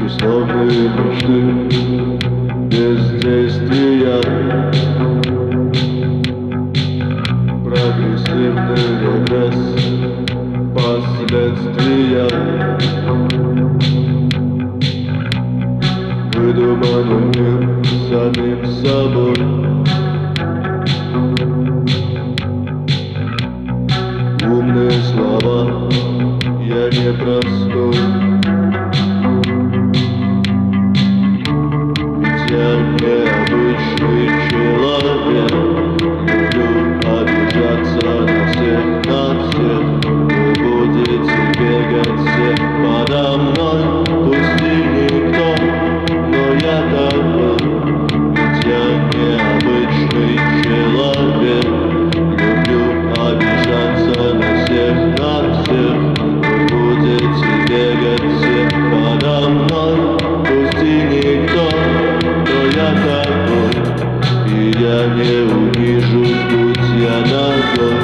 бесславные мечты без действия, прогрессивный регресс, последствия, выдуманный мир самим собой. Умные слова, я не простой, ведь я необычный человек. Люблю обижаться на всех, вы будете бегать все подо мной. Пусть и никто, но я такой, ведь я необычный человек. Люблю обижаться на всех, вы будете бегать все подо мной. Пусть и никто, но я такой, и я не унижусь, будь я ногой.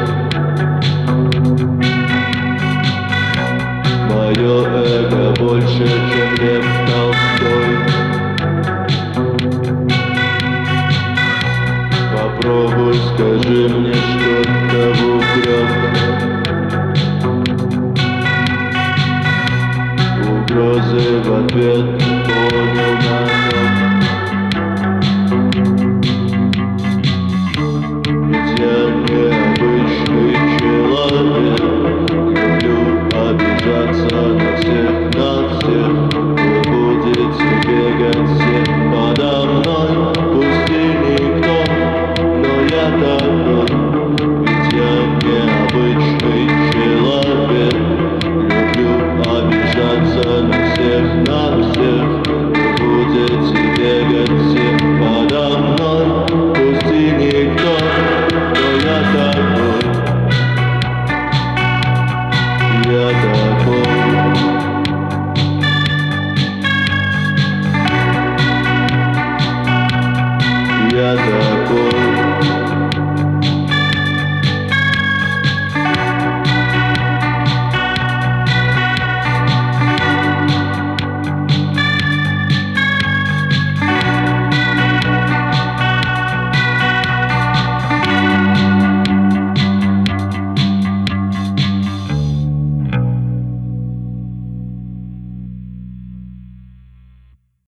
Мое эго больше, чем Лев Толстой. Попробуй, скажи мне что-то в упрек. Угрозы в ответ.